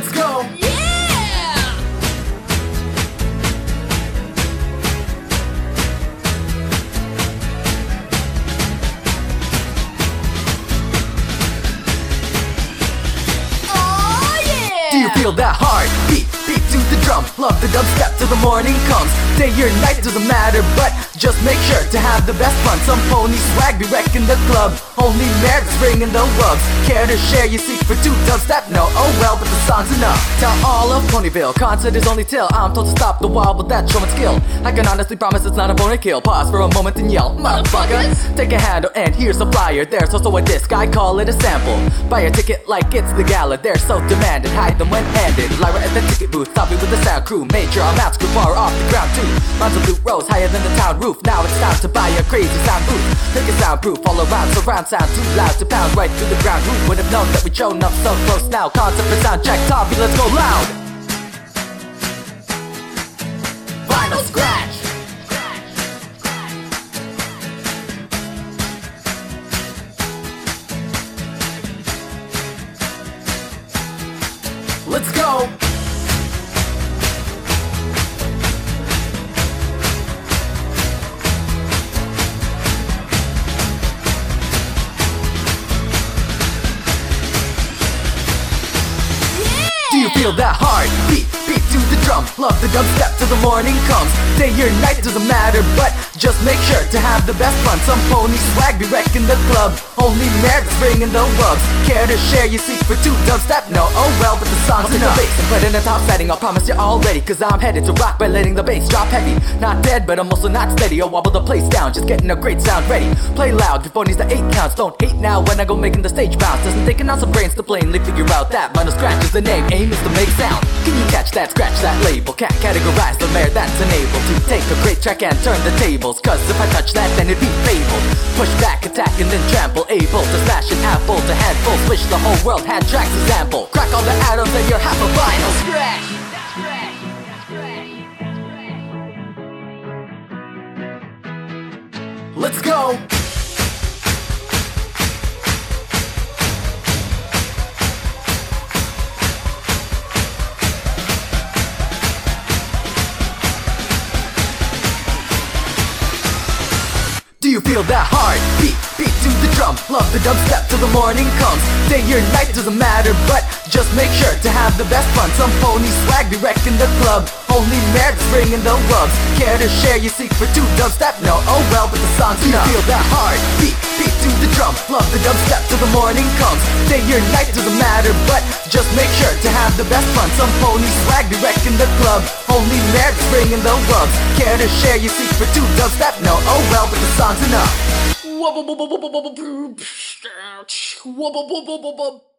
Let's go! Yeah! Oh yeah! Do you feel that heart beat? Beat to the drum, love the dubstep till the morning comes. Day or night doesn't matter, but just make sure to have the best fun. Some pony swag be wrecking the club, only nerds ringing the rubs. Care to share your secret to dubstep? No, oh well, but the song's enough. Tell all of Ponyville, concert is only till I'm told to stop the wall with that showman skill. I can honestly promise it's not a pony kill. Pause for a moment and yell, motherfucker. Take a handle and here's a flyer. There's also a disc, I call it a sample. Buy a ticket like it's the gala, they're so demanded. Hide them when handed. Lyra at the ticket booth, thought we with the sound crew. Made sure our mouths grew far off the ground too. Mounds of loot rose higher than the town roof. Now it's time to buy a crazy sound booth. Make it soundproof all around, surround sound too loud to pound right through the ground. Who would have known that we'd shown up so close now? Concept and sound check, Tommy, let's go loud. Vinyl scratch. Let's go. Do you feel that heart beat? Beat to the drum, love the dubstep till the morning comes. Day or night doesn't matter, but just make sure to have the best fun. Some pony swag be wrecking the club, only nerds ringing the rubs. Care to share your secret to dubstep? No, oh well, but the song's enough. Put the bass and put in a top setting, I'll promise you all ready, cause I'm headed to rock by letting the bass drop heavy. Not dead, but I'm also not steady. I'll wobble the place down, just getting a great sound ready. Play loud, before needs the 8 counts. Don't hate now when I go making the stage bounce. Doesn't take an ounce of brains to plainly figure out that Vinyl Scratch is the name, aim is to make sound. Can you catch that, scratch that label? Can't categorize the mayor that's unable to take a great track and turn the tables. Cause if I touch that, then it'd be fabled. Push back, attack, and then trample. Able to smash an apple to handful. Switch the whole world, hand tracks is ample. Crack all the atoms and you're half a vinyl scratch. Let's go. Do you feel that heart beat? Beat to the drum, love the dubstep till the morning comes. Day or night doesn't matter, but just make sure to have the best fun. Some pony swag be wrecking the club, only nerds ringing the rubs. Care to share your secret to dubstep? No, oh well, but the song's enough. Do you feel that heart beat? Beat to the drum, love the dubstep till the morning comes. Day or night doesn't matter, but just make sure to have the best fun. Some pony swag be wrecking the club, only nerds ringing the rubs. Care to share your secret to dubstep? No, oh well, but the song's enough.